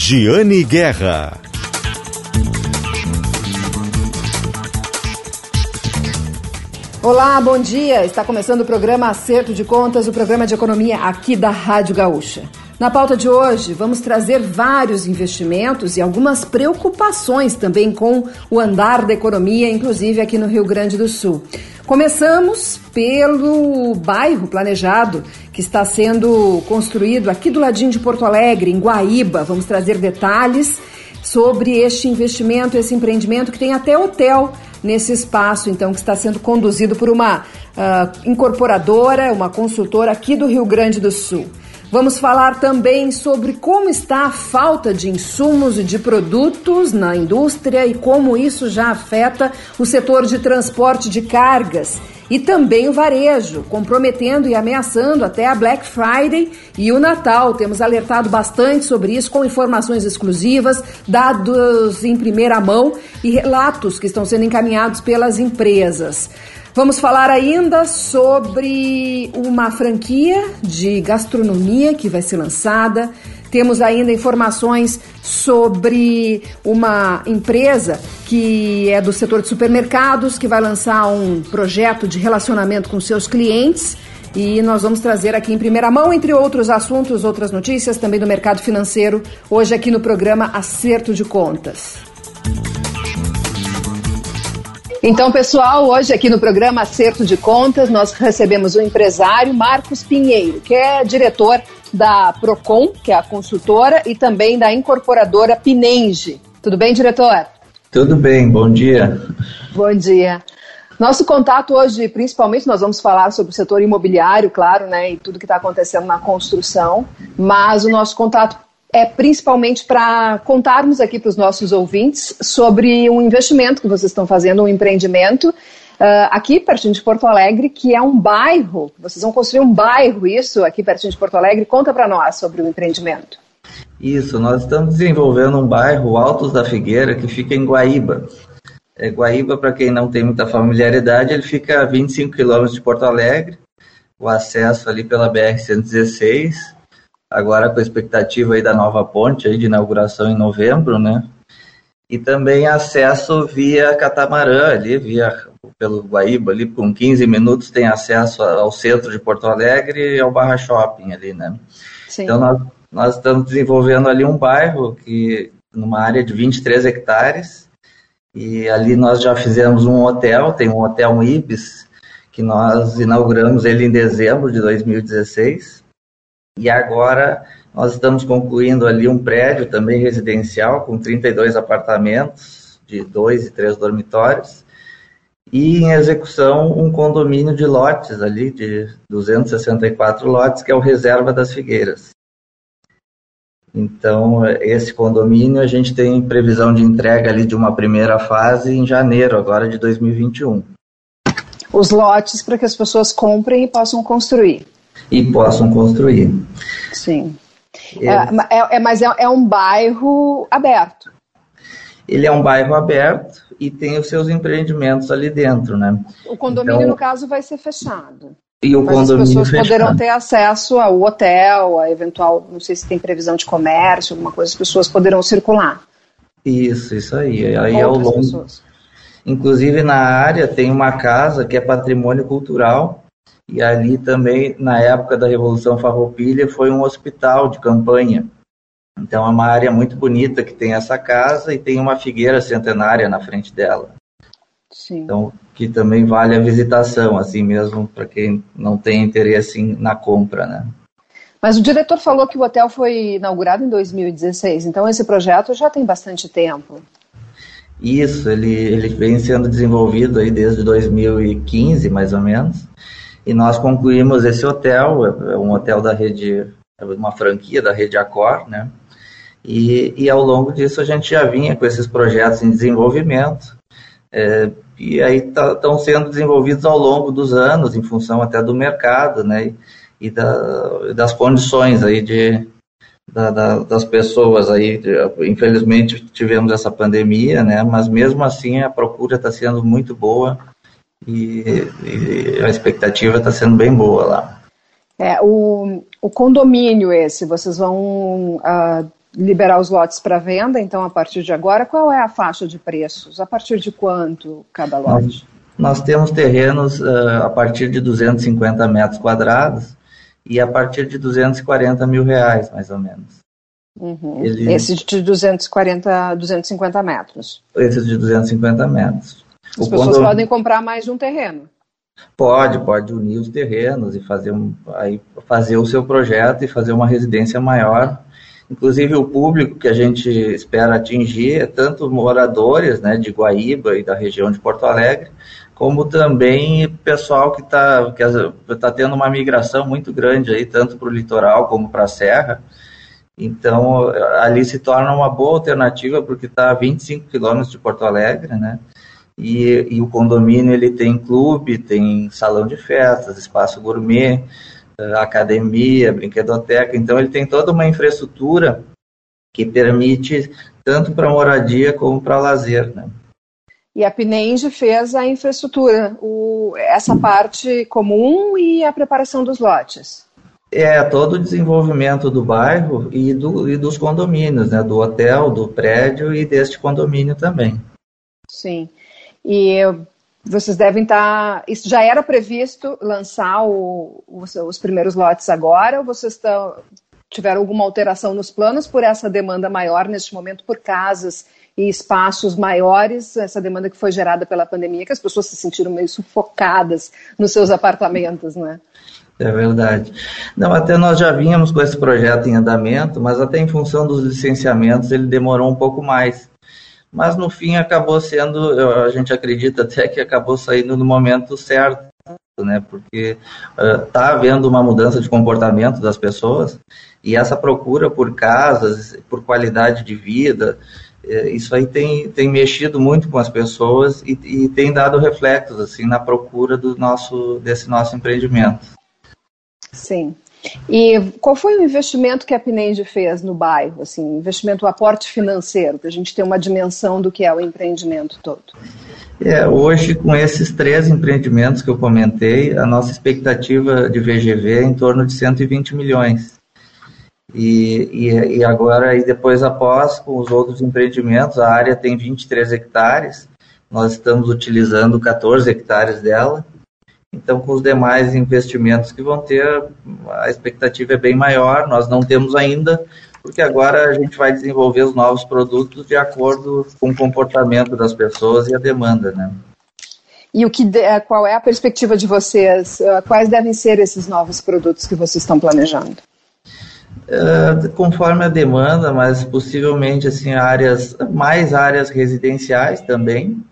Giane Guerra. Olá, bom dia. Está começando o programa Acerto de Contas, o programa de economia aqui da Rádio Gaúcha. Na pauta de hoje, vamos trazer vários investimentos e algumas preocupações também com o andar da economia, inclusive aqui no Rio Grande do Sul. Começamos pelo bairro planejado que está sendo construído aqui do ladinho de Porto Alegre, em Guaíba. Vamos trazer detalhes sobre este investimento, esse empreendimento que tem até hotel nesse espaço, então, que está sendo conduzido por uma incorporadora, uma consultora aqui do Rio Grande do Sul. Vamos falar também sobre como está a falta de insumos e de produtos na indústria e como isso já afeta o setor de transporte de cargas e também o varejo, comprometendo e ameaçando até a Black Friday e o Natal. Temos alertado bastante sobre isso com informações exclusivas, dados em primeira mão e relatos que estão sendo encaminhados pelas empresas. Vamos falar ainda sobre uma franquia de gastronomia que vai ser lançada. Temos ainda informações sobre uma empresa que é do setor de supermercados, que vai lançar um projeto de relacionamento com seus clientes. E nós vamos trazer aqui em primeira mão, entre outros assuntos, outras notícias também do mercado financeiro, hoje aqui no programa Acerto de Contas. Então, pessoal, hoje aqui no programa Acerto de Contas, nós recebemos o empresário Marcos Pinheiro, que é diretor da Procon, que é a consultora, e também da incorporadora Pinenge. Tudo bem, diretor? Tudo bem, bom dia. Bom dia. Nosso contato hoje, principalmente, nós vamos falar sobre o setor imobiliário, claro, né, e tudo que está acontecendo na construção, mas o nosso contato é principalmente para contarmos aqui para os nossos ouvintes sobre um investimento que vocês estão fazendo, um empreendimento aqui pertinho de Porto Alegre, que é um bairro. Vocês vão construir um bairro, isso, aqui pertinho de Porto Alegre. Conta para nós sobre o empreendimento. Isso, nós estamos desenvolvendo um bairro, Altos da Figueira, que fica em Guaíba. Guaíba, para quem não tem muita familiaridade, ele fica a 25 quilômetros de Porto Alegre, o acesso ali pela BR-116, agora com a expectativa aí da nova ponte aí de inauguração em novembro, né? E também acesso via catamarã ali, pelo Guaíba ali, com 15 minutos tem acesso ao centro de Porto Alegre e ao Barra Shopping ali, né? Sim. Então nós estamos desenvolvendo ali um bairro numa área de 23 hectares e ali nós já fizemos um hotel, tem um hotel, um Ibis, que nós inauguramos ele em dezembro de 2016. E agora nós estamos concluindo ali um prédio também residencial com 32 apartamentos de 2 e 3 dormitórios e em execução um condomínio de lotes ali de 264 lotes, que é o Reserva das Figueiras. Então esse condomínio a gente tem previsão de entrega ali de uma primeira fase em janeiro agora de 2021. Os lotes para que as pessoas comprem e possam construir. Sim. Mas é um bairro aberto. Ele é um bairro aberto e tem os seus empreendimentos ali dentro, né? O condomínio, então, no caso, vai ser fechado. E o condomínio as pessoas fechado. Poderão ter acesso ao hotel, a eventual, não sei se tem previsão de comércio, alguma coisa, as pessoas poderão circular. Isso aí. Aí ao longo. Pessoas. Inclusive na área tem uma casa que é patrimônio cultural. E ali também, na época da Revolução Farroupilha, foi um hospital de campanha. Então é uma área muito bonita que tem essa casa e tem uma figueira centenária na frente dela. Sim. Então, que também vale a visitação, assim mesmo, para quem não tem interesse na compra, né? Mas o diretor falou que o hotel foi inaugurado em 2016, então esse projeto já tem bastante tempo. Isso, ele vem sendo desenvolvido aí desde 2015, mais ou menos. E nós concluímos esse hotel, é um hotel da rede, é uma franquia da rede Accor, né? E ao longo disso a gente já vinha com esses projetos em desenvolvimento, e aí estão sendo desenvolvidos ao longo dos anos, em função até do mercado, né? E das condições aí das pessoas aí. Infelizmente tivemos essa pandemia, né? Mas mesmo assim a procura está sendo muito boa. E a expectativa está sendo bem boa lá. O condomínio esse, vocês vão liberar os lotes para venda, então, a partir de agora. Qual é a faixa de preços? A partir de quanto cada lote? Nós temos terrenos a partir de 250 metros quadrados e a partir de R$240 mil, mais ou menos. Uhum. Esse de 250 metros. Esse de 250 metros. As pessoas podem comprar mais de um terreno. Pode unir os terrenos e fazer o seu projeto e fazer uma residência maior. Inclusive o público que a gente espera atingir é tanto moradores, né, de Guaíba e da região de Porto Alegre, como também pessoal que tá tendo uma migração muito grande aí, tanto para o litoral como para a serra. Então ali se torna uma boa alternativa porque está a 25 quilômetros de Porto Alegre, né? E o condomínio ele tem clube, tem salão de festas, espaço gourmet, academia, brinquedoteca. Então ele tem toda uma infraestrutura que permite tanto para moradia como para lazer, né? E a Pinenge fez a infraestrutura, essa parte comum e a preparação dos lotes. Todo o desenvolvimento do bairro e dos condomínios, né? Do hotel, do prédio e deste condomínio também. Sim. E vocês devem estar... Isso já era previsto lançar os primeiros lotes agora, ou vocês tiveram alguma alteração nos planos por essa demanda maior neste momento, por casas e espaços maiores, essa demanda que foi gerada pela pandemia, que as pessoas se sentiram meio sufocadas nos seus apartamentos, né? É verdade. Não, até nós já vínhamos com esse projeto em andamento, mas até em função dos licenciamentos ele demorou um pouco mais. Mas no fim acabou sendo, a gente acredita até que acabou saindo no momento certo, né? Porque está havendo uma mudança de comportamento das pessoas e essa procura por casas, por qualidade de vida, isso aí tem mexido muito com as pessoas e tem dado reflexos assim, na procura desse nosso empreendimento. Sim. E qual foi o investimento que a Pinenge fez no bairro? Assim, investimento, o aporte financeiro, para a gente ter uma dimensão do que é o empreendimento todo. Hoje, com esses 3 empreendimentos que eu comentei, a nossa expectativa de VGV é em torno de 120 milhões. E agora, e depois após, com os outros empreendimentos, a área tem 23 hectares, nós estamos utilizando 14 hectares dela. Então, com os demais investimentos que vão ter, a expectativa é bem maior. Nós não temos ainda, porque agora a gente vai desenvolver os novos produtos de acordo com o comportamento das pessoas e a demanda, né? E qual é a perspectiva de vocês? Quais devem ser esses novos produtos que vocês estão planejando? Conforme a demanda, mas possivelmente assim, mais áreas residenciais também.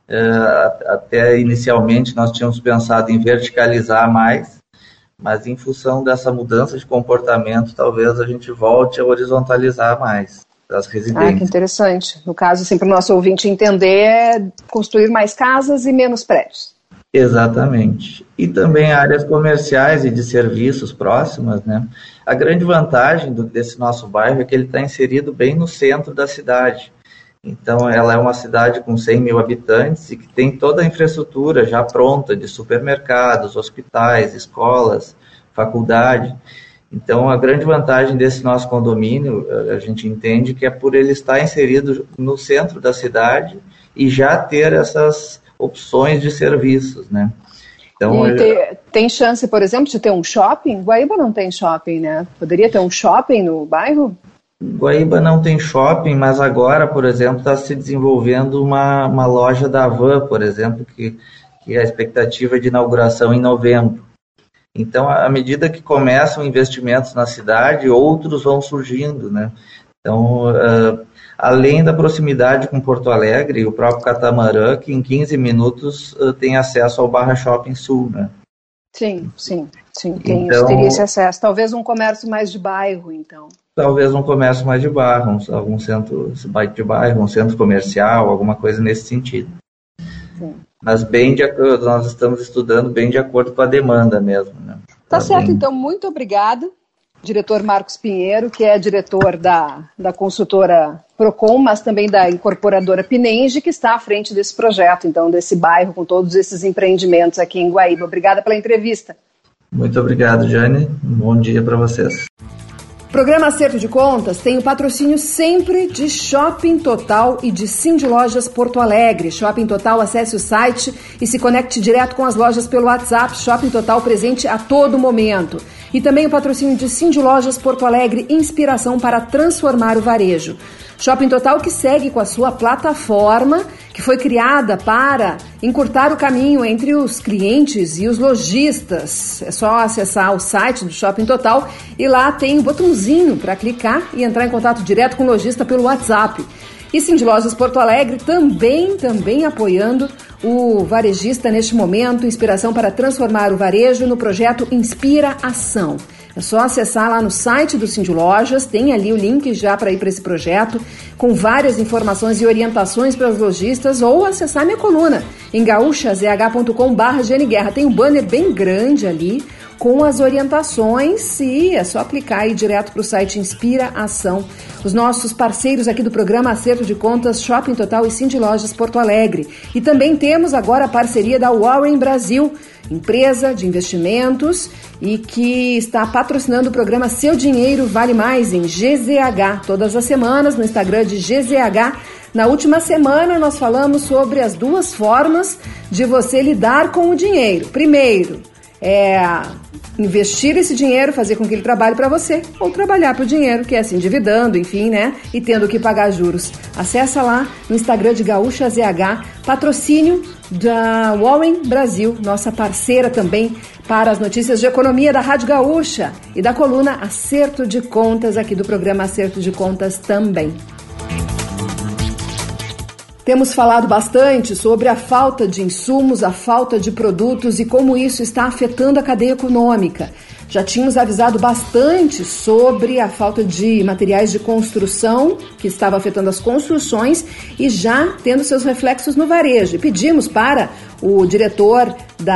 Até inicialmente nós tínhamos pensado em verticalizar mais, mas em função dessa mudança de comportamento, talvez a gente volte a horizontalizar mais as residências. Que interessante. No caso, assim, para o nosso ouvinte entender, é construir mais casas e menos prédios. Exatamente. E também áreas comerciais e de serviços próximas, né? A grande vantagem desse nosso bairro é que ele está inserido bem no centro da cidade. Então, ela é uma cidade com 100 mil habitantes e que tem toda a infraestrutura já pronta de supermercados, hospitais, escolas, faculdade. Então, a grande vantagem desse nosso condomínio, a gente entende que é por ele estar inserido no centro da cidade e já ter essas opções de serviços, né? Então, tem chance, por exemplo, de ter um shopping? Guaíba não tem shopping, né? Poderia ter um shopping no bairro? Guaíba não tem shopping, mas agora, por exemplo, está se desenvolvendo uma loja da Havan, por exemplo, que a expectativa é de inauguração em novembro. Então, à medida que começam investimentos na cidade, outros vão surgindo, né? Então, além da proximidade com Porto Alegre, o próprio Catamarã, que em 15 minutos tem acesso ao Barra Shopping Sul, né? Sim, teria esse acesso. Talvez um comércio mais de bairro, então. Talvez um comércio mais de bairro, algum centro de bairro, um centro comercial, alguma coisa nesse sentido. Sim. Mas nós estamos estudando bem de acordo com a demanda mesmo, né? Tá certo, então, muito obrigado, diretor Marcos Pinheiro, que é diretor da consultora Procon, mas também da incorporadora Pinenge, que está à frente desse projeto, então, desse bairro, com todos esses empreendimentos aqui em Guaíba. Obrigada pela entrevista. Muito obrigado, Jane. Um bom dia para vocês. O programa Acerto de Contas tem o patrocínio sempre de Shopping Total e de Cindy Lojas Porto Alegre. Shopping Total, acesse o site e se conecte direto com as lojas pelo WhatsApp. Shopping Total presente a todo momento. E também o patrocínio de Cindy Lojas Porto Alegre, inspiração para transformar o varejo. Shopping Total que segue com a sua plataforma, que foi criada para encurtar o caminho entre os clientes e os lojistas. É só acessar o site do Shopping Total e lá tem um botãozinho para clicar e entrar em contato direto com o lojista pelo WhatsApp. E Cindy Lojas Porto Alegre também apoiando o varejista neste momento, inspiração para transformar o varejo no projeto Inspira Ação. É só acessar lá no site do Cindy Lojas, tem ali o link já para ir para esse projeto, com várias informações e orientações para os lojistas, ou acessar minha coluna em gaúchazh.com/GNGuerra. Tem um banner bem grande ali com as orientações e é só clicar aí direto para o site Inspira Ação. Os nossos parceiros aqui do programa Acerto de Contas, Shopping Total e Cindy Lojas Porto Alegre. E também temos agora a parceria da Warren Brasil, empresa de investimentos e que está patrocinando o programa Seu Dinheiro Vale Mais em GZH, todas as semanas no Instagram de GZH. Na última semana nós falamos sobre as duas formas de você lidar com o dinheiro. Primeiro, investir esse dinheiro, fazer com que ele trabalhe para você, ou trabalhar para o dinheiro, que é se endividando, enfim, né? E tendo que pagar juros. Acessa lá no Instagram de Gaúcha ZH, patrocínio da Warren Brasil, nossa parceira também para as notícias de economia da Rádio Gaúcha e da coluna Acerto de Contas, aqui do programa Acerto de Contas também. Temos falado bastante sobre a falta de insumos, a falta de produtos e como isso está afetando a cadeia econômica. Já tínhamos avisado bastante sobre a falta de materiais de construção, que estava afetando as construções e já tendo seus reflexos no varejo. E pedimos para o diretor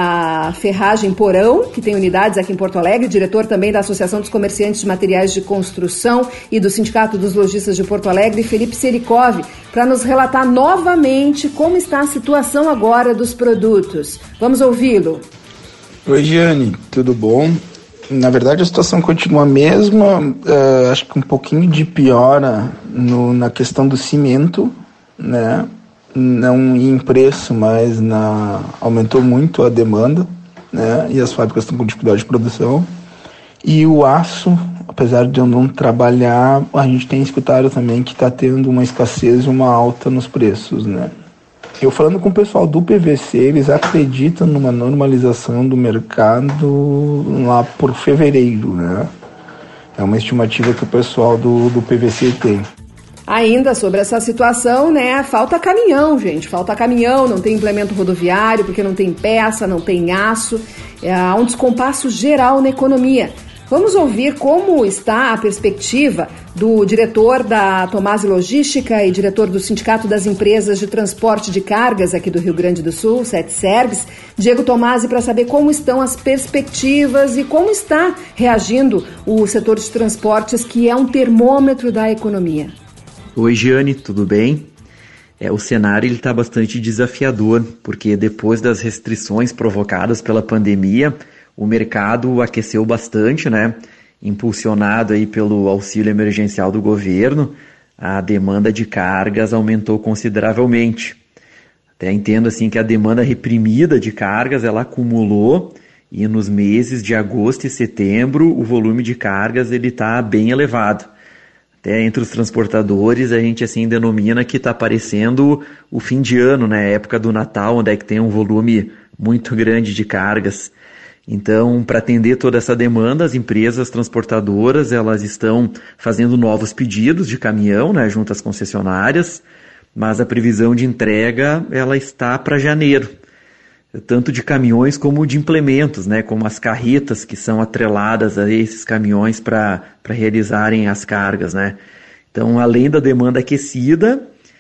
da Ferragem Porão, que tem unidades aqui em Porto Alegre, diretor também da Associação dos Comerciantes de Materiais de Construção e do Sindicato dos Lojistas de Porto Alegre, Felipe Serikov, para nos relatar novamente como está a situação agora dos produtos. Vamos ouvi-lo. Oi, Giane, tudo bom? Na verdade, a situação continua a mesma, acho que um pouquinho de piora na questão do cimento, né? Não em preço, mas aumentou muito a demanda, né? E as fábricas estão com dificuldade de produção. E o aço, apesar de eu não trabalhar, a gente tem escutado também que está tendo uma escassez e uma alta nos preços, né? Eu falando com o pessoal do PVC, eles acreditam numa normalização do mercado lá por fevereiro, né? É uma estimativa que o pessoal do PVC tem. Ainda sobre essa situação, né? Falta caminhão, gente. Falta caminhão, não tem implemento rodoviário, porque não tem peça, não tem aço. Há um descompasso geral na economia. Vamos ouvir como está a perspectiva do diretor da Tomasi Logística e diretor do Sindicato das Empresas de Transporte de Cargas aqui do Rio Grande do Sul, SETSERGS, Diego Tomasi, para saber como estão as perspectivas e como está reagindo o setor de transportes, que é um termômetro da economia. Oi, Giane, tudo bem? O cenário está bastante desafiador, porque depois das restrições provocadas pela pandemia, o mercado aqueceu bastante, né? Impulsionado aí pelo auxílio emergencial do governo, a demanda de cargas aumentou consideravelmente. Até entendo assim que a demanda reprimida de cargas ela acumulou e nos meses de agosto e setembro o volume de cargas ele está bem elevado. Até entre os transportadores a gente assim denomina que está parecendo o fim de ano, né? Época do Natal, onde é que tem um volume muito grande de cargas. Então, para atender toda essa demanda, as empresas transportadoras elas estão fazendo novos pedidos de caminhão, né, junto às concessionárias, mas a previsão de entrega ela está para janeiro, tanto de caminhões como de implementos, né, como as carretas que são atreladas a esses caminhões para realizarem as cargas, né. Então, além da demanda aquecida,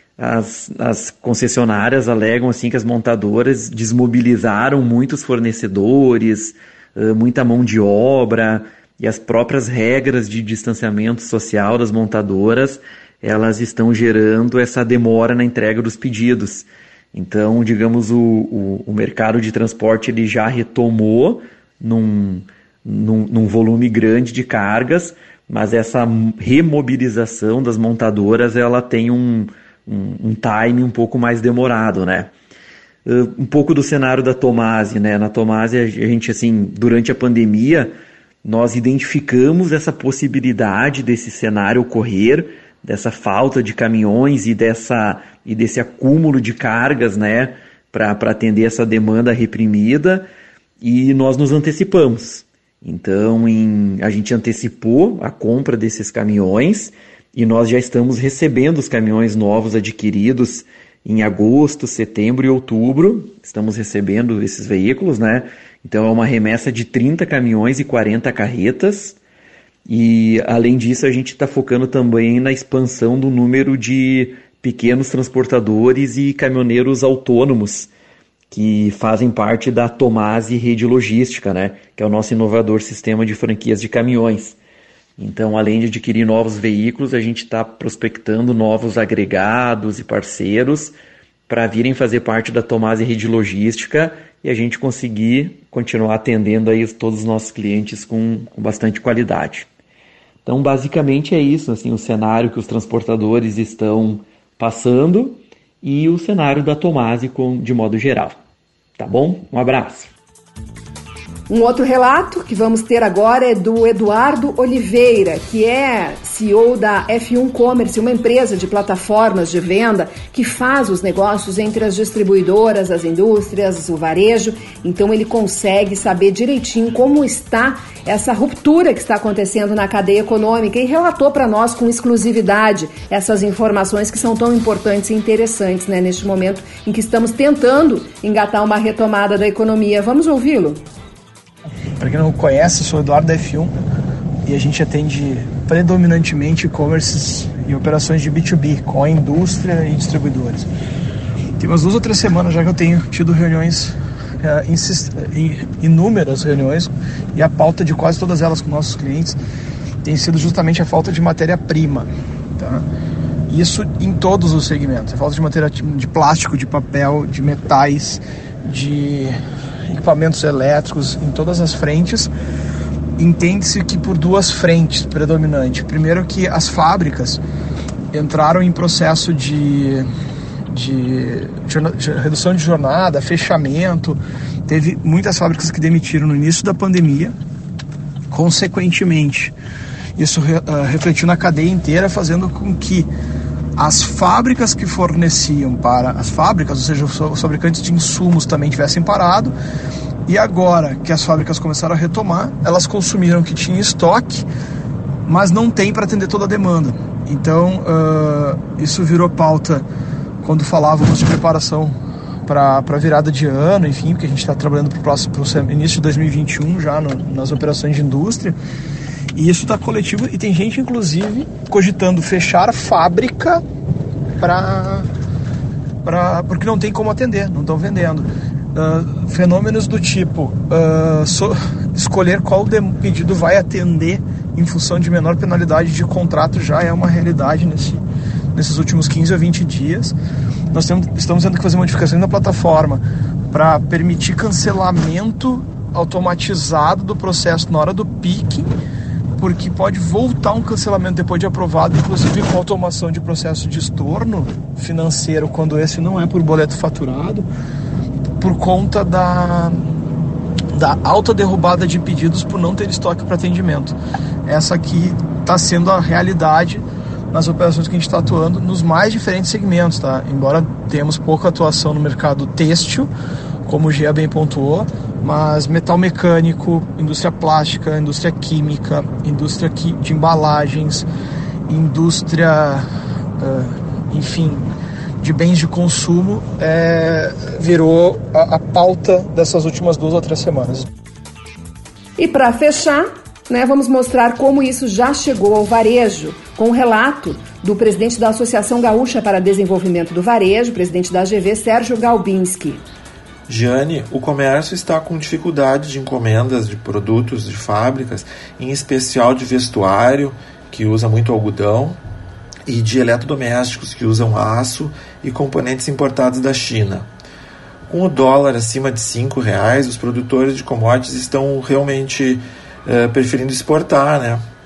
as concessionárias alegam assim que as montadoras desmobilizaram muitos fornecedores, muita mão de obra, e as próprias regras de distanciamento social das montadoras, elas estão gerando essa demora na entrega dos pedidos. Então, digamos, o mercado de transporte ele já retomou num volume grande de cargas, mas essa remobilização das montadoras, ela tem um time um pouco mais demorado, né? Um pouco do cenário da Tomasi, né? Na Tomasi, a gente, assim, durante a pandemia, nós identificamos essa possibilidade desse cenário ocorrer, dessa falta de caminhões e desse acúmulo de cargas, né? Para atender essa demanda reprimida, e nós nos antecipamos. Então, a gente antecipou a compra desses caminhões e nós já estamos recebendo os caminhões novos adquiridos em agosto, setembro e outubro. Estamos recebendo esses veículos, né? Então, é uma remessa de 30 caminhões e 40 carretas. E, além disso, a gente está focando também na expansão do número de pequenos transportadores e caminhoneiros autônomos que fazem parte da Tomasi Rede Logística, né? Que é o nosso inovador sistema de franquias de caminhões. Então, além de adquirir novos veículos, a gente está prospectando novos agregados e parceiros para virem fazer parte da Tomasi Rede Logística e a gente conseguir continuar atendendo aí todos os nossos clientes com bastante qualidade. Então, basicamente é isso, assim, o cenário que os transportadores estão passando e o cenário da Tomasi de modo geral. Tá bom? Um abraço. Um outro relato que vamos ter agora é do Eduardo Oliveira, que é CEO da F1 Commerce, uma empresa de plataformas de venda que faz os negócios entre as distribuidoras, as indústrias, o varejo. Então ele consegue saber direitinho como está essa ruptura que está acontecendo na cadeia econômica e relatou para nós com exclusividade essas informações que são tão importantes e interessantes, né, neste momento em que estamos tentando engatar uma retomada da economia. Vamos ouvi-lo? Para quem não conhece, sou o Eduardo da F1 e a gente atende predominantemente e-commerces e operações de B2B com a indústria e distribuidores. Tem umas 2 ou 3 semanas já que eu tenho tido reuniões, inúmeras reuniões, e a pauta de quase todas elas com nossos clientes tem sido justamente a falta de matéria-prima, tá? Isso em todos os segmentos, a falta de matéria de plástico, de papel, de metais, de equipamentos elétricos, em todas as frentes. Entende-se que por 2 frentes predominantes. Primeiro, que as fábricas entraram em processo de redução de jornada, fechamento. Teve muitas fábricas que demitiram no início da pandemia. Consequentemente, isso refletiu na cadeia inteira, fazendo com que as fábricas que forneciam para as fábricas, ou seja, os fabricantes de insumos também tivessem parado, e agora que as fábricas começaram a retomar, elas consumiram o que tinha em estoque, mas não tem para atender toda a demanda. Então, isso virou pauta quando falávamos de preparação para a virada de ano, enfim, porque a gente está trabalhando para o início de 2021 já nas operações de indústria. E isso está coletivo e tem gente, inclusive, cogitando fechar a fábrica porque não tem como atender, não estão vendendo. Fenômenos do tipo escolher qual pedido vai atender em função de menor penalidade de contrato já é uma realidade nesses últimos 15 a 20 dias. Nós estamos tendo que fazer modificações na plataforma para permitir cancelamento automatizado do processo na hora do picking, porque pode voltar um cancelamento depois de aprovado, inclusive com automação de processo de estorno financeiro, quando esse não é por boleto faturado, por conta da alta derrubada de pedidos por não ter estoque para atendimento. Essa aqui está sendo a realidade nas operações que a gente está atuando nos mais diferentes segmentos, tá? Embora tenhamos pouca atuação no mercado têxtil, como o Gia bem pontuou, mas metal mecânico, indústria plástica, indústria química, indústria de embalagens, indústria, enfim, de bens de consumo, virou a pauta dessas últimas 2 ou 3 semanas. E para fechar, vamos mostrar como isso já chegou ao varejo, com um relato do presidente da Associação Gaúcha para Desenvolvimento do Varejo, presidente da AGV, Sérgio Galbinski. Jane, o comércio está com dificuldade de encomendas de produtos de fábricas, em especial de vestuário, que usa muito algodão, e de eletrodomésticos, que usam aço e componentes importados da China. Com o dólar acima de R$5, os produtores de commodities estão realmente preferindo exportar, né?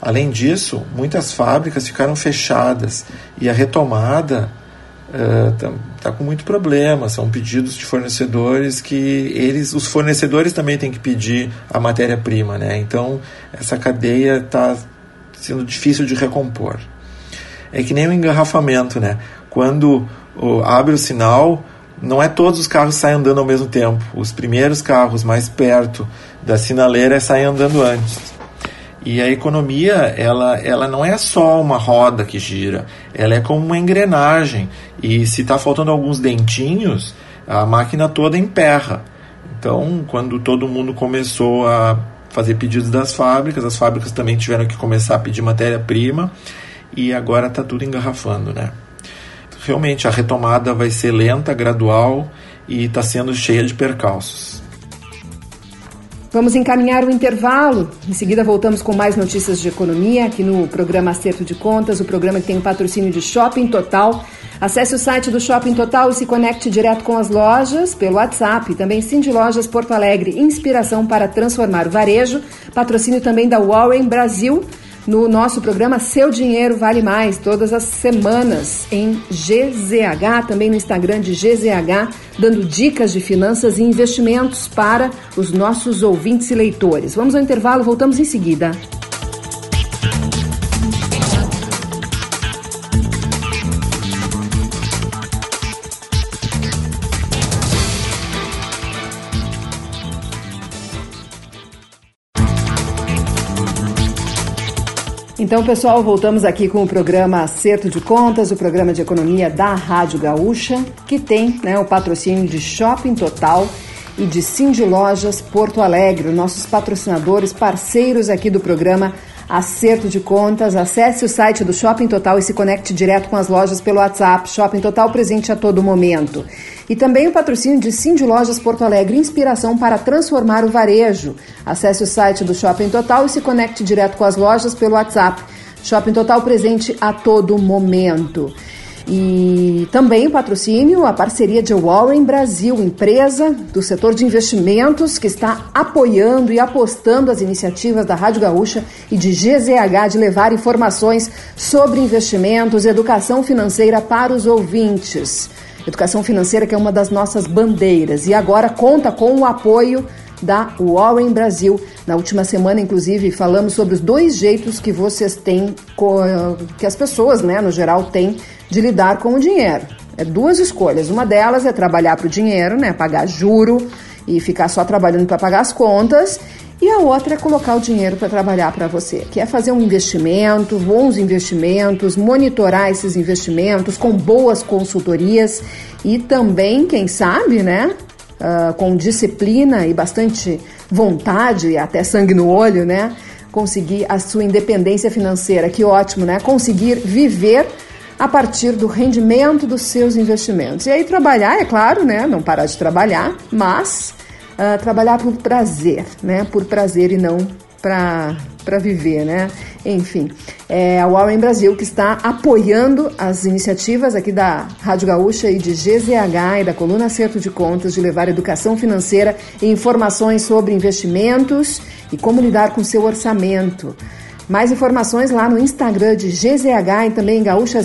Além disso, muitas fábricas ficaram fechadas e a retomada está com muito problema. São pedidos de fornecedores que os fornecedores também têm que pedir a matéria-prima, né? Então essa cadeia está sendo difícil de recompor. É que nem o engarrafamento, né? Quando abre o sinal, não é todos os carros saem andando ao mesmo tempo. Os primeiros carros mais perto da sinaleira saem andando antes. E a economia, ela não é só uma roda que gira, ela é como uma engrenagem. E se está faltando alguns dentinhos, a máquina toda emperra. Então, quando todo mundo começou a fazer pedidos das fábricas, as fábricas também tiveram que começar a pedir matéria-prima, e agora está tudo engarrafando, né? Realmente, a retomada vai ser lenta, gradual, e está sendo cheia de percalços. Vamos encaminhar o intervalo. Em seguida voltamos com mais notícias de economia aqui no programa Acerto de Contas, o programa que tem o patrocínio de Shopping Total. Acesse o site do Shopping Total e se conecte direto com as lojas pelo WhatsApp. Também Cindy Lojas Porto Alegre, inspiração para transformar o varejo. Patrocínio também da Warren Brasil. No nosso programa Seu Dinheiro Vale Mais, todas as semanas em GZH, também no Instagram de GZH, dando dicas de finanças e investimentos para os nossos ouvintes e leitores. Vamos ao intervalo, voltamos em seguida. Então, pessoal, voltamos aqui com o programa Acerto de Contas, o programa de economia da Rádio Gaúcha, que tem, né, o patrocínio de Shopping Total e de Cindy Lojas Porto Alegre, nossos patrocinadores, parceiros aqui do programa Acerto de Contas. Acesse o site do Shopping Total e se conecte direto com as lojas pelo WhatsApp. Shopping Total, presente a todo momento. E também o patrocínio de Cindy Lojas Porto Alegre, inspiração para transformar o varejo. Acesse o site do Shopping Total e se conecte direto com as lojas pelo WhatsApp. Shopping Total, presente a todo momento. E também o patrocínio, a parceria de Warren Brasil, empresa do setor de investimentos que está apoiando e apostando as iniciativas da Rádio Gaúcha e de GZH de levar informações sobre investimentos e educação financeira para os ouvintes. Educação financeira que é uma das nossas bandeiras e agora conta com o apoio da Warren Brasil. Na última semana, inclusive, falamos sobre os 2 jeitos que vocês têm, que as pessoas, né, no geral, têm de lidar com o dinheiro. É 2 escolhas. Uma delas é trabalhar para o dinheiro, né, pagar juro e ficar só trabalhando para pagar as contas. E a outra é colocar o dinheiro para trabalhar para você, que é fazer um investimento, bons investimentos, monitorar esses investimentos com boas consultorias e também, quem sabe, né, com disciplina e bastante vontade e até sangue no olho, né, conseguir a sua independência financeira. Que ótimo, né? Conseguir viver a partir do rendimento dos seus investimentos. E aí trabalhar, é claro, né, não parar de trabalhar, mas trabalhar por prazer, né? Por prazer e não para viver, né? Enfim, é a Warren Brasil que está apoiando as iniciativas aqui da Rádio Gaúcha e de GZH e da Coluna Acerto de Contas de levar educação financeira e informações sobre investimentos e como lidar com seu orçamento. Mais informações lá no Instagram de GZH e também em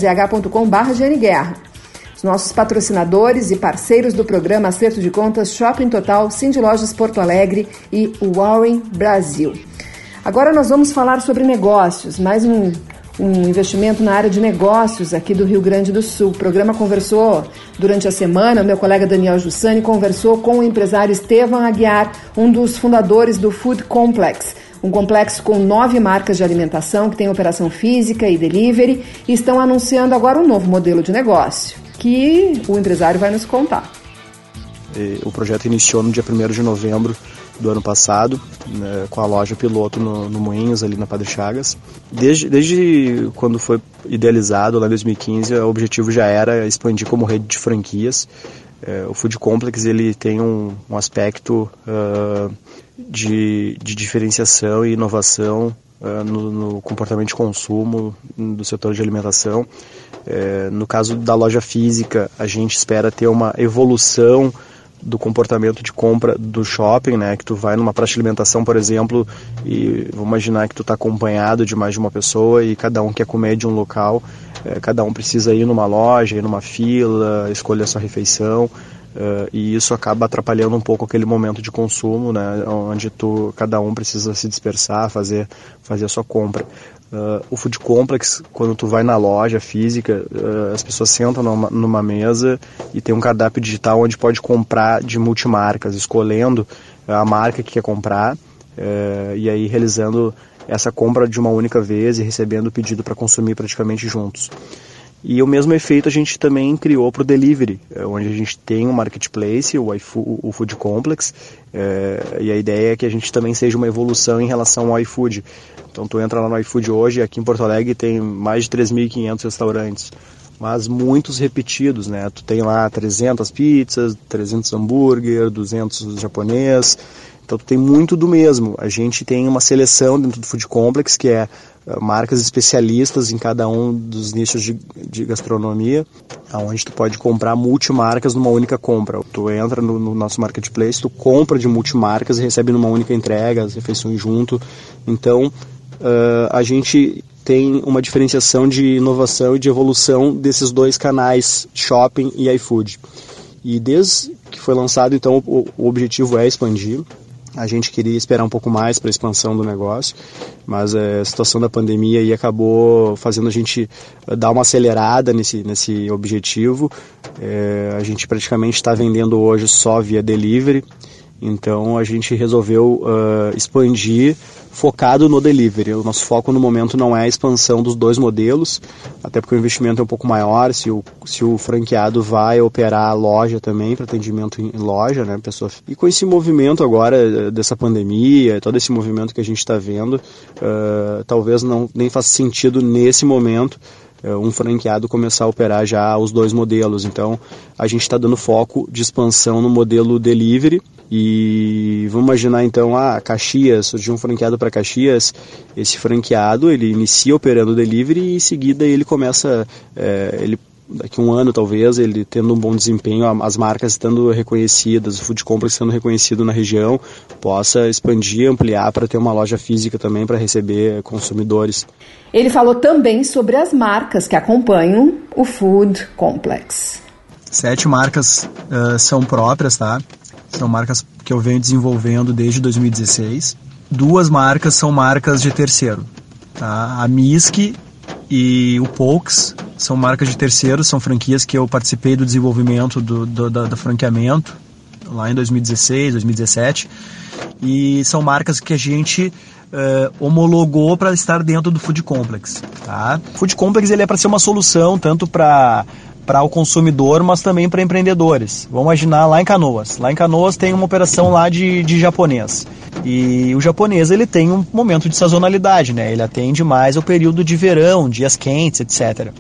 gaúchazh.com/GNGuerra. Os nossos patrocinadores e parceiros do programa Acerto de Contas, Shopping Total, Cindy Lojas Porto Alegre e o Warren Brasil. Agora nós vamos falar sobre negócios, mais um investimento na área de negócios aqui do Rio Grande do Sul. O programa conversou durante a semana, o meu colega Daniel Jussani conversou com o empresário Estevam Aguiar, um dos fundadores do Food Complex, um complexo com 9 marcas de alimentação que tem operação física e delivery e estão anunciando agora um novo modelo de negócio, que o empresário vai nos contar. O projeto iniciou no dia 1º de novembro do ano passado, né, com a loja piloto no Moinhos, ali na Padre Chagas. Desde quando foi idealizado, lá em 2015, o objetivo já era expandir como rede de franquias. O Food Complex ele tem um aspecto de diferenciação e inovação no comportamento de consumo do setor de alimentação. No caso da loja física, a gente espera ter uma evolução do comportamento de compra do shopping, né? Que tu vai numa praça de alimentação, por exemplo, e vamos imaginar que tu está acompanhado de mais de uma pessoa e cada um quer comer de um local, cada um precisa ir numa loja, ir numa fila, escolher a sua refeição, e isso acaba atrapalhando um pouco aquele momento de consumo, né? Onde cada um precisa se dispersar, fazer a sua compra. O food complex, quando tu vai na loja física, as pessoas sentam numa mesa e tem um cardápio digital onde pode comprar de multimarcas, escolhendo a marca que quer comprar, e aí realizando essa compra de uma única vez e recebendo o pedido para consumir praticamente juntos. E o mesmo efeito a gente também criou para o delivery, onde a gente tem um marketplace, o Food Complex, e a ideia é que a gente também seja uma evolução em relação ao iFood. Então tu entra lá no iFood hoje, aqui em Porto Alegre tem mais de 3.500 restaurantes, mas muitos repetidos, né? Tu tem lá 300 pizzas, 300 hambúrguer, 200 japonês, então tu tem muito do mesmo. A gente tem uma seleção dentro do Food Complex, que é marcas especialistas em cada um dos nichos de gastronomia, onde tu pode comprar multimarcas numa única compra. Tu entra no nosso marketplace, tu compra de multimarcas e recebe numa única entrega, as refeições junto. Então, a gente tem uma diferenciação de inovação e de evolução desses dois canais, shopping e iFood. E desde que foi lançado, então, o objetivo é expandir. A gente queria esperar um pouco mais para a expansão do negócio, mas a situação da pandemia aí acabou fazendo a gente dar uma acelerada nesse objetivo. A gente praticamente está vendendo hoje só via delivery, então a gente resolveu expandir focado no delivery. O nosso foco no momento não é a expansão dos dois modelos, até porque o investimento é um pouco maior, se o franqueado vai operar a loja também, para atendimento em loja, né, pessoa. E com esse movimento agora dessa pandemia, todo esse movimento que a gente está vendo, talvez nem faça sentido nesse momento um franqueado começar a operar já os dois modelos. Então a gente está dando foco de expansão no modelo delivery. E vamos imaginar então Caxias, surgiu um franqueado para Caxias. Esse franqueado ele inicia operando delivery e em seguida ele começa, daqui a um ano talvez, ele tendo um bom desempenho, as marcas estando reconhecidas, o Food Complex sendo reconhecido na região, possa expandir, ampliar para ter uma loja física também para receber consumidores. Ele falou também sobre as marcas que acompanham o Food Complex. 7 marcas são próprias, tá? São marcas que eu venho desenvolvendo desde 2016. 2 marcas são marcas de terceiro, tá? A Miski e o Polks são marcas de terceiro, são franquias que eu participei do desenvolvimento do franqueamento lá em 2016, 2017, e são marcas que a gente homologou para estar dentro do Food Complex, tá? O Food Complex ele é para ser uma solução tanto para o consumidor, mas também para empreendedores. Vamos imaginar lá em Canoas. Lá em Canoas tem uma operação lá de japonês. E o japonês ele tem um momento de sazonalidade, né? Ele atende mais ao período de verão, dias quentes, etc.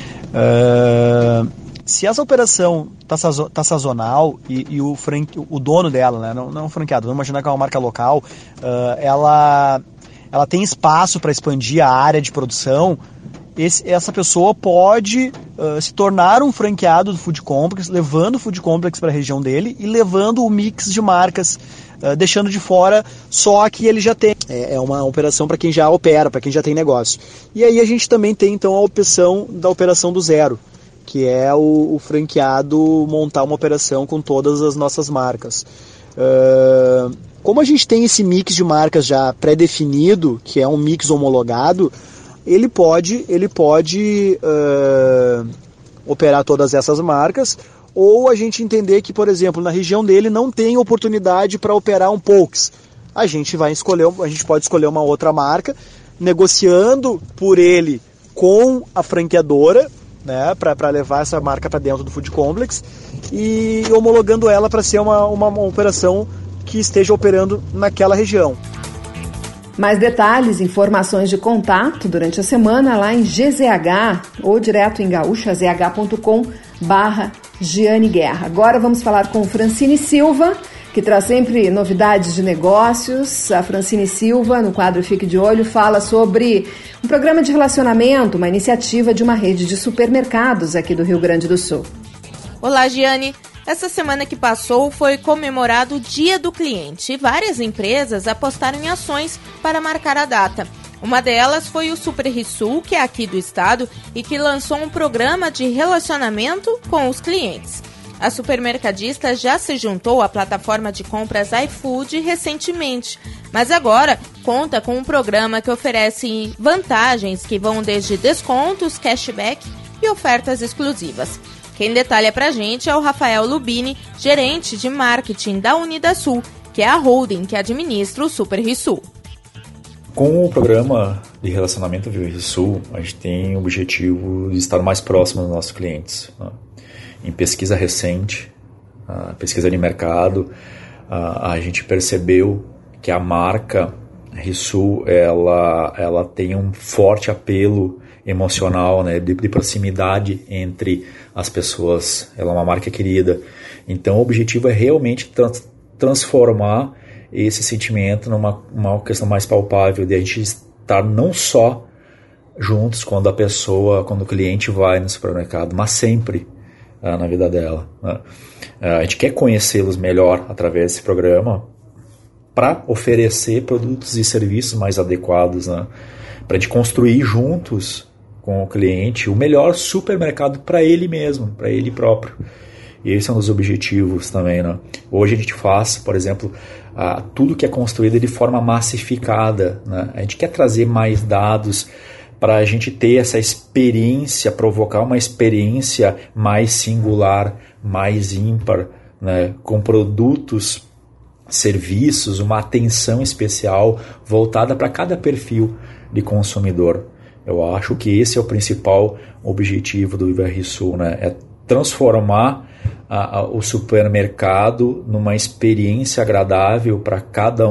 Se essa operação tá sazonal e o dono dela, né? Não franqueado, vamos imaginar que é uma marca local, ela tem espaço para expandir a área de produção, essa pessoa pode se tornar um franqueado do Food Complex, levando o Food Complex para a região dele e levando o mix de marcas, deixando de fora só que ele já tem. É uma operação para quem já opera, para quem já tem negócio. E aí a gente também tem então a opção da operação do zero, que é o franqueado montar uma operação com todas as nossas marcas. Como a gente tem esse mix de marcas já pré-definido, que é um mix homologado, ele pode operar todas essas marcas, ou a gente entender que, por exemplo, na região dele não tem oportunidade para operar um Polks. A gente pode escolher uma outra marca, negociando por ele com a franqueadora, né, para levar essa marca para dentro do Food Complex e homologando ela para ser uma operação que esteja operando naquela região. Mais detalhes, informações de contato durante a semana lá em GZH ou direto em gaúchazh.com/Giane Guerra. Agora vamos falar com Francine Silva, que traz sempre novidades de negócios. A Francine Silva, no quadro Fique de Olho, fala sobre um programa de relacionamento, uma iniciativa de uma rede de supermercados aqui do Rio Grande do Sul. Olá, Giane. Essa semana que passou foi comemorado o Dia do Cliente e várias empresas apostaram em ações para marcar a data. Uma delas foi o Super Rissul, que é aqui do estado e que lançou um programa de relacionamento com os clientes. A supermercadista já se juntou à plataforma de compras iFood recentemente, mas agora conta com um programa que oferece vantagens que vão desde descontos, cashback e ofertas exclusivas. Quem detalha pra gente é o Rafael Lubini, gerente de marketing da Unidasul, que é a holding que administra o Super Rissul. Com o programa de relacionamento Viva Rissul, a gente tem o objetivo de estar mais próximo dos nossos clientes. Em pesquisa recente, pesquisa de mercado, a gente percebeu que a marca Rissul ela tem um forte apelo emocional, né, de proximidade entre as pessoas. Ela é uma marca querida. Então o objetivo é realmente transformar esse sentimento numa questão mais palpável, de a gente estar não só juntos quando o cliente vai no supermercado, mas sempre na vida dela. A gente quer conhecê-los melhor através desse programa para oferecer produtos e serviços mais adequados, para a gente construir juntos com o cliente o melhor supermercado para ele mesmo, para ele próprio. E esse é um dos objetivos também. Hoje a gente faz, por exemplo, tudo que é construído de forma massificada. A gente quer trazer mais dados para a gente ter essa experiência, provocar uma experiência mais singular, mais ímpar, com produtos, serviços, uma atenção especial voltada para cada perfil de consumidor. Eu acho que esse é o principal objetivo do Viva Rissul, é transformar o supermercado numa experiência agradável para cada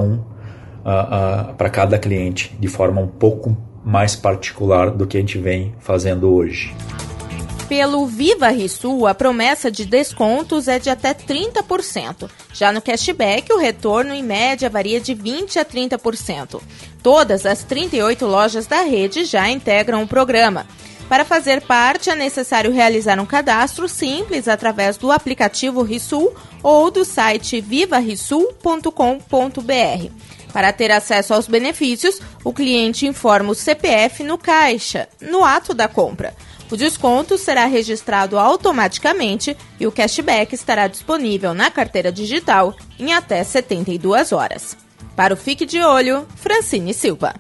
para cada cliente, de forma um pouco mais particular do que a gente vem fazendo hoje. Pelo Viva Rissul, a promessa de descontos é de até 30%. Já no cashback, o retorno em média varia de 20% a 30%. Todas as 38 lojas da rede já integram o programa. Para fazer parte, é necessário realizar um cadastro simples através do aplicativo Rissul ou do site vivarissul.com.br. Para ter acesso aos benefícios, o cliente informa o CPF no caixa, no ato da compra. O desconto será registrado automaticamente e o cashback estará disponível na carteira digital em até 72 horas. Para o Fique de Olho, Francine Silva.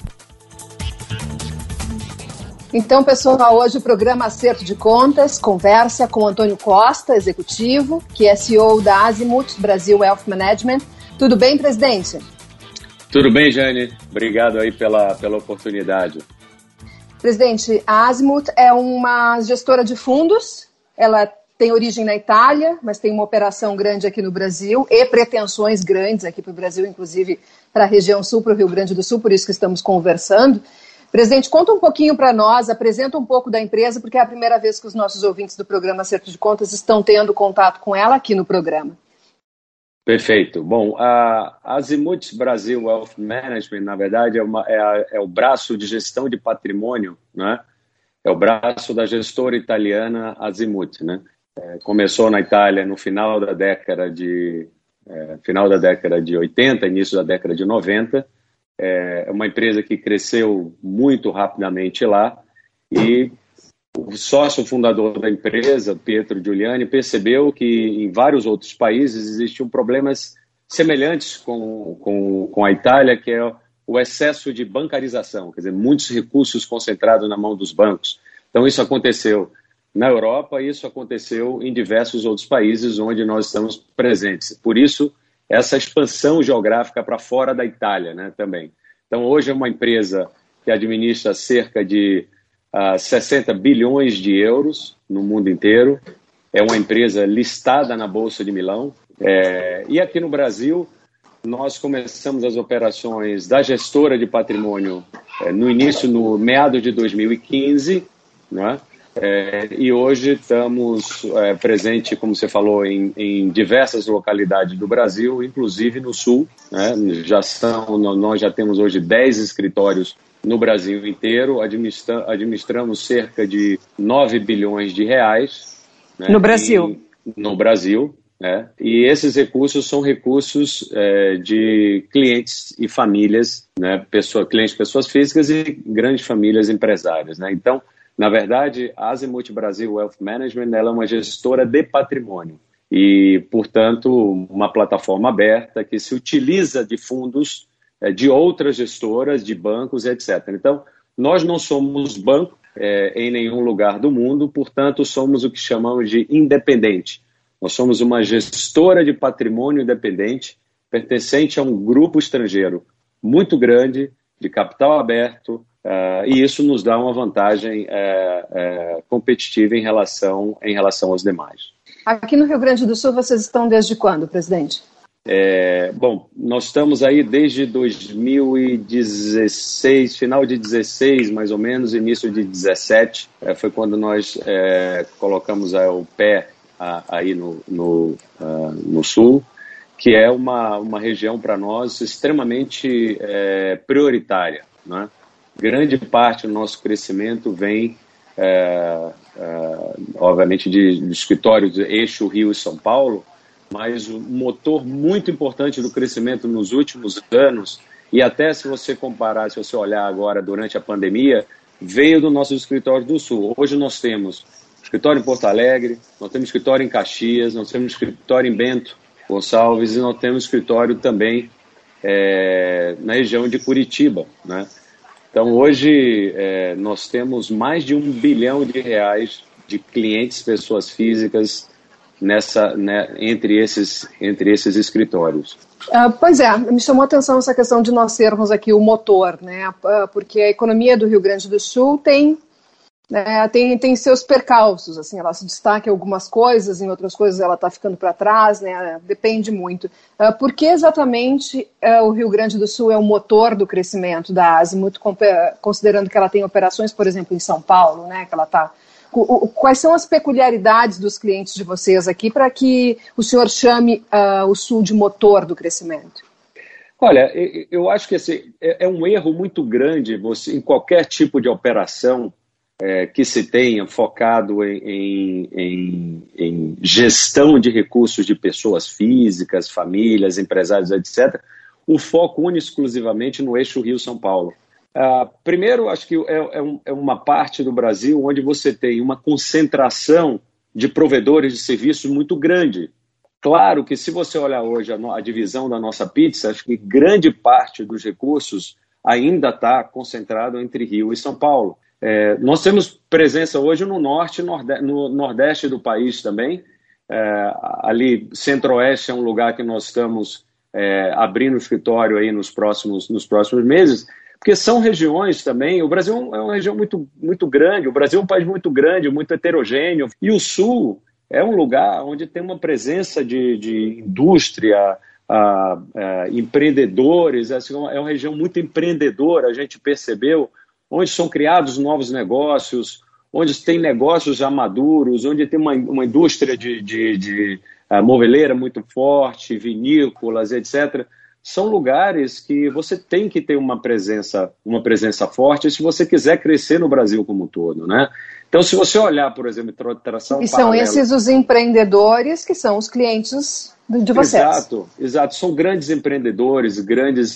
Então, pessoal, hoje o programa Acerto de Contas conversa com Antônio Costa, executivo, que é CEO da Azimut Brasil Wealth Management. Tudo bem, presidente? Tudo bem, Jane. Obrigado aí pela oportunidade. Presidente, a Azimut é uma gestora de fundos. Ela tem origem na Itália, mas tem uma operação grande aqui no Brasil e pretensões grandes aqui para o Brasil, inclusive para a região sul, para o Rio Grande do Sul, por isso que estamos conversando. Presidente, conta um pouquinho para nós, apresenta um pouco da empresa, porque é a primeira vez que os nossos ouvintes do programa Acerto de Contas estão tendo contato com ela aqui no programa. Perfeito. Bom, a Azimut Brasil Wealth Management, na verdade, é o braço de gestão de patrimônio, né? É o braço da gestora italiana Azimut, né? Começou na Itália no final da década de 80, início da década de 90. É uma empresa que cresceu muito rapidamente lá e o sócio fundador da empresa, Pietro Giuliani, percebeu que em vários outros países existiam problemas semelhantes com a Itália, que é o excesso de bancarização, quer dizer, muitos recursos concentrados na mão dos bancos. Então isso aconteceu na Europa e isso aconteceu em diversos outros países onde nós estamos presentes. Por isso, essa expansão geográfica para fora da Itália, né, também. Então hoje é uma empresa que administra cerca de 60 bilhões de euros no mundo inteiro. É uma empresa listada na Bolsa de Milão. E aqui no Brasil, nós começamos as operações da gestora de patrimônio no meado de 2015, né? E hoje estamos presentes, como você falou, em diversas localidades do Brasil, inclusive no Sul, né? Nós já temos hoje 10 escritórios no Brasil inteiro, administramos cerca de 9 bilhões de reais. Né? No Brasil? No Brasil, né? E esses recursos são recursos de clientes e famílias, né? Clientes, pessoas físicas e grandes famílias empresárias, né? Então, na verdade, a Azimuth Brasil Wealth Management ela é uma gestora de patrimônio e, portanto, uma plataforma aberta que se utiliza de fundos de outras gestoras, de bancos, etc. Então, nós não somos banco em nenhum lugar do mundo, portanto, somos o que chamamos de independente. Nós somos uma gestora de patrimônio independente, pertencente a um grupo estrangeiro muito grande, de capital aberto, e isso nos dá uma vantagem competitiva em relação aos demais. Aqui no Rio Grande do Sul, vocês estão desde quando, presidente? Bom, nós estamos aí desde 2016, final de 16 mais ou menos, início de 17, foi quando nós colocamos o pé aí no Sul, que é uma região para nós extremamente prioritária, né? Grande parte do nosso crescimento vem, obviamente, de escritórios do eixo Rio e São Paulo, mas o motor muito importante do crescimento nos últimos anos, e até se você comparar, se você olhar agora durante a pandemia, veio do nosso escritório do Sul. Hoje nós temos escritório em Porto Alegre, nós temos escritório em Caxias, nós temos escritório em Bento Gonçalves e nós temos escritório também na região de Curitiba, né? Então hoje nós temos mais de R$1 bilhão de clientes, pessoas físicas, entre esses escritórios. Pois me chamou a atenção essa questão de nós sermos aqui o motor, né? Porque a economia do Rio Grande do Sul tem seus percalços, assim, ela se destaca em algumas coisas, em outras coisas ela está ficando para trás, né? Depende muito. Por que exatamente o Rio Grande do Sul é o motor do crescimento da Azimuth, considerando que ela tem operações, por exemplo, em São Paulo, né? Que ela está... Quais são as peculiaridades dos clientes de vocês aqui para que o senhor chame o Sul de motor do crescimento? Olha, eu acho que é um erro muito grande você, em qualquer tipo de operação que se tenha focado em gestão de recursos de pessoas físicas, famílias, empresários, etc., o foco único exclusivamente no eixo Rio-São Paulo. Primeiro, acho que é uma parte do Brasil onde você tem uma concentração de provedores de serviços muito grande. Claro que se você olhar hoje a divisão da nossa pizza, acho que grande parte dos recursos ainda está concentrado entre Rio e São Paulo. Nós temos presença hoje no norte, no nordeste do país também. Ali, centro-oeste é um lugar que nós estamos abrindo escritório aí nos próximos meses, porque são regiões também. O Brasil é uma região muito, muito grande, o Brasil é um país muito grande, muito heterogêneo, e o Sul é um lugar onde tem uma presença de indústria, empreendedores, assim, é uma região muito empreendedora, a gente percebeu, onde são criados novos negócios, onde tem negócios já maduros, onde tem uma indústria de moveleira muito forte, vinícolas, etc., são lugares que você tem que ter uma presença forte se você quiser crescer no Brasil como um todo, né? Então, se você olhar, por exemplo, tração e são esses os empreendedores que são os clientes de vocês. Exato. São grandes empreendedores, grandes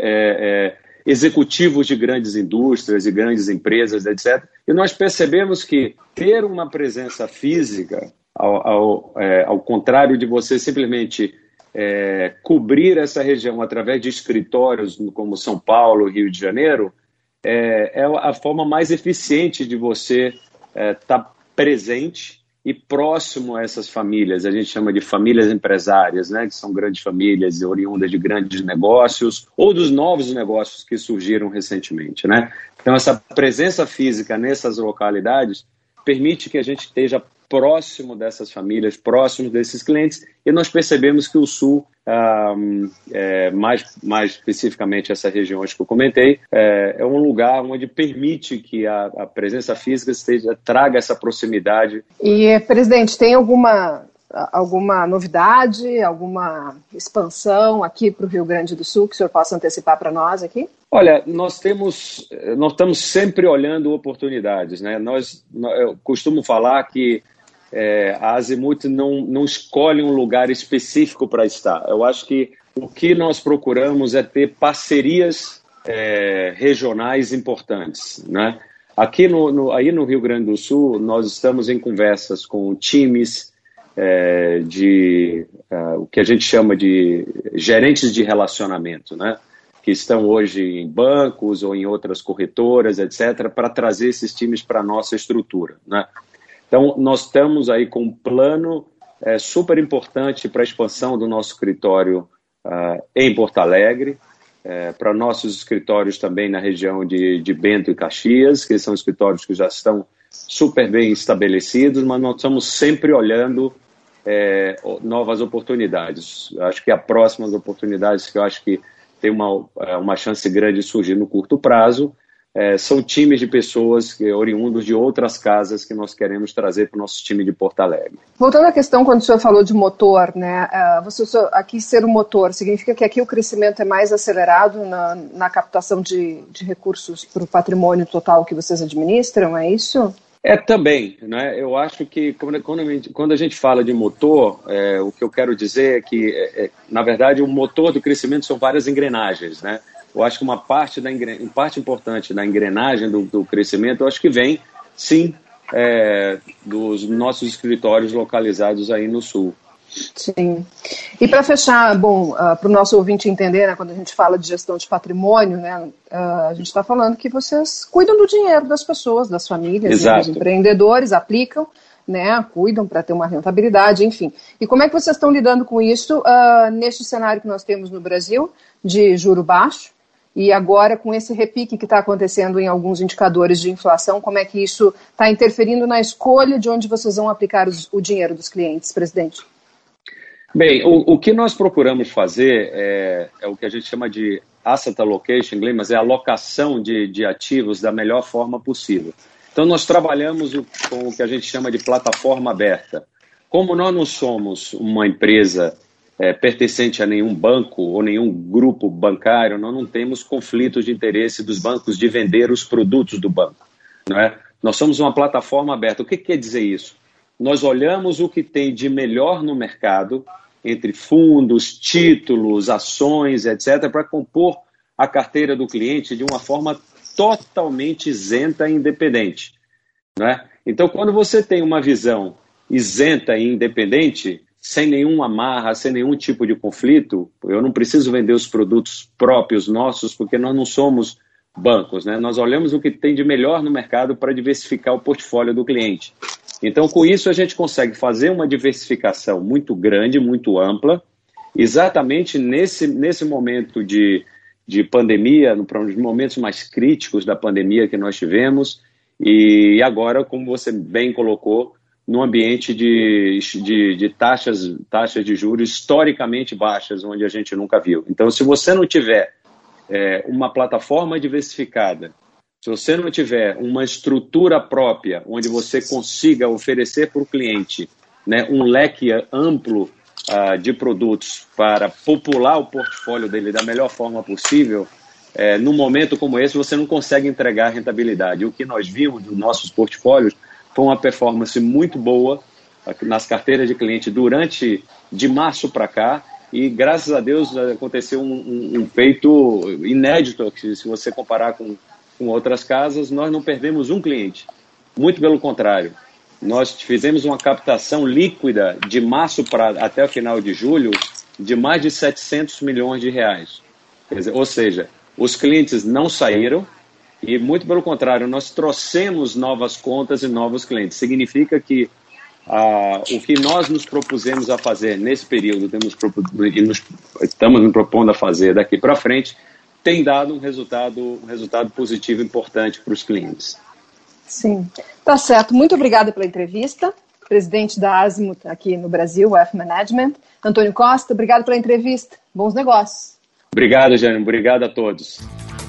executivos de grandes indústrias e grandes empresas, etc. E nós percebemos que ter uma presença física, ao contrário de você simplesmente cobrir essa região através de escritórios como São Paulo, Rio de Janeiro, é a forma mais eficiente de você estar presente e próximo a essas famílias. A gente chama de famílias empresárias, né, que são grandes famílias oriundas de grandes negócios ou dos novos negócios que surgiram recentemente, né? Então, essa presença física nessas localidades permite que a gente esteja próximo dessas famílias, próximo desses clientes, e nós percebemos que o Sul, mais especificamente essas regiões que eu comentei, é um lugar onde permite que a presença física traga essa proximidade. E, presidente, tem alguma novidade, alguma expansão aqui para o Rio Grande do Sul que o senhor possa antecipar para nós aqui? Olha, nós estamos sempre olhando oportunidades, né? Eu costumo falar que a Azimut não escolhe um lugar específico para estar. Eu acho que o que nós procuramos é ter parcerias regionais importantes, né? Aqui aí no Rio Grande do Sul, nós estamos em conversas com times o que a gente chama de gerentes de relacionamento, né? Que estão hoje em bancos ou em outras corretoras, etc., para trazer esses times para a nossa estrutura, né? Então, nós estamos aí com um plano super importante para a expansão do nosso escritório em Porto Alegre, para nossos escritórios também na região de Bento e Caxias, que são escritórios que já estão super bem estabelecidos, mas nós estamos sempre olhando novas oportunidades. Acho que as próximas oportunidades que eu acho que tem uma chance grande de surgir no curto prazo são times de pessoas oriundos de outras casas que nós queremos trazer para o nosso time de Porto Alegre. Voltando à questão, quando o senhor falou de motor, né, aqui ser um motor, significa que aqui o crescimento é mais acelerado na captação de recursos para o patrimônio total que vocês administram, é isso? Também, né? Eu acho que quando a gente fala de motor, o que eu quero dizer é que, na verdade, o motor do crescimento são várias engrenagens, né? Eu acho que uma parte importante da engrenagem do crescimento, eu acho que vem, sim, dos nossos escritórios localizados aí no Sul. Sim. E para fechar, para o nosso ouvinte entender, né, quando a gente fala de gestão de patrimônio, né, a gente está falando que vocês cuidam do dinheiro das pessoas, das famílias, né, dos empreendedores, aplicam, né, cuidam para ter uma rentabilidade, enfim. E como é que vocês estão lidando com isso neste cenário que nós temos no Brasil, de juro baixo, e agora com esse repique que está acontecendo em alguns indicadores de inflação, como é que isso está interferindo na escolha de onde vocês vão aplicar o dinheiro dos clientes, presidente? Bem, o que nós procuramos fazer é o que a gente chama de asset allocation em inglês, mas é a alocação de ativos da melhor forma possível. Então, nós trabalhamos com o que a gente chama de plataforma aberta. Como nós não somos uma empresa pertencente a nenhum banco ou nenhum grupo bancário, nós não temos conflitos de interesse dos bancos de vender os produtos do banco, não é? Nós somos uma plataforma aberta. O que quer dizer isso? Nós olhamos o que tem de melhor no mercado, entre fundos, títulos, ações, etc., para compor a carteira do cliente de uma forma totalmente isenta e independente, não é? Então, quando você tem uma visão isenta e independente, sem nenhuma amarra, sem nenhum tipo de conflito, eu não preciso vender os produtos próprios nossos, porque nós não somos bancos, né? Nós olhamos o que tem de melhor no mercado para diversificar o portfólio do cliente. Então, com isso, a gente consegue fazer uma diversificação muito grande, muito ampla, exatamente nesse momento de pandemia, nos momentos mais críticos da pandemia que nós tivemos, e agora, como você bem colocou, num ambiente de taxas de juros historicamente baixas, onde a gente nunca viu. Então, se você não tiver uma plataforma diversificada, se você não tiver uma estrutura própria, onde você consiga oferecer para o cliente, né, um leque amplo de produtos para popular o portfólio dele da melhor forma possível, num momento como esse, você não consegue entregar rentabilidade. O que nós vimos nos nossos portfólios foi uma performance muito boa nas carteiras de cliente de março para cá, e graças a Deus aconteceu um feito inédito, que se você comparar com outras casas, nós não perdemos um cliente, muito pelo contrário, nós fizemos uma captação líquida de março até o final de julho de mais de 700 milhões de reais, ou seja, os clientes não saíram, e muito pelo contrário, nós trouxemos novas contas e novos clientes. Significa que o que nós nos propusemos a fazer nesse período, estamos nos propondo a fazer daqui para frente, tem dado um resultado positivo importante para os clientes. Sim, tá certo. Muito obrigada pela entrevista. Presidente da Azimut aqui no Brasil, Wealth Management, Antônio Costa, obrigado pela entrevista. Bons negócios. Obrigado, Jânio. Obrigado a todos.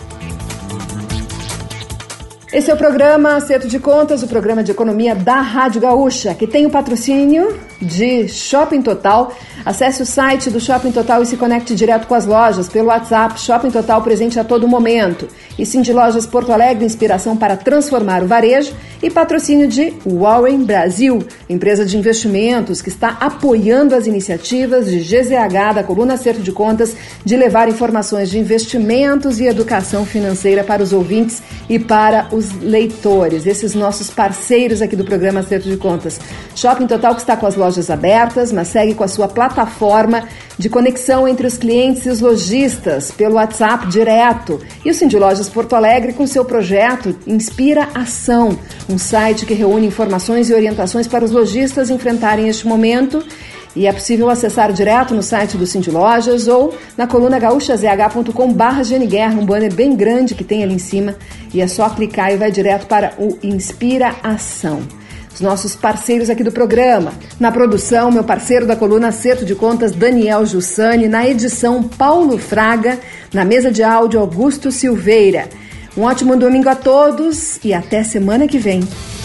Esse é o programa Acerto de Contas, o programa de economia da Rádio Gaúcha, que tem o patrocínio de Shopping Total. Acesse o site do Shopping Total e se conecte direto com as lojas pelo WhatsApp. Shopping Total presente a todo momento. e Cindy Lojas Porto Alegre, inspiração para transformar o varejo, e patrocínio de Warren Brasil, empresa de investimentos que está apoiando as iniciativas de GZH, da coluna Acerto de Contas, de levar informações de investimentos e educação financeira para os ouvintes e para os leitores, esses nossos parceiros aqui do programa Acerto de Contas. Shopping Total, que está com as lojas abertas, mas segue com a sua plataforma de conexão entre os clientes e os lojistas pelo WhatsApp direto. E o Cindy Lojas Porto Alegre com seu projeto Inspira Ação, um site que reúne informações e orientações para os lojistas enfrentarem este momento. E é possível acessar direto no site do Cindy Lojas ou na coluna gaúchazh.com/GNGuerra, um banner bem grande que tem ali em cima, e é só clicar e vai direto para o Inspira Ação. Os nossos parceiros aqui do programa. Na produção, meu parceiro da coluna Acerto de Contas, Daniel Jussani. Na edição, Paulo Fraga. Na mesa de áudio, Augusto Silveira. Um ótimo domingo a todos e até semana que vem.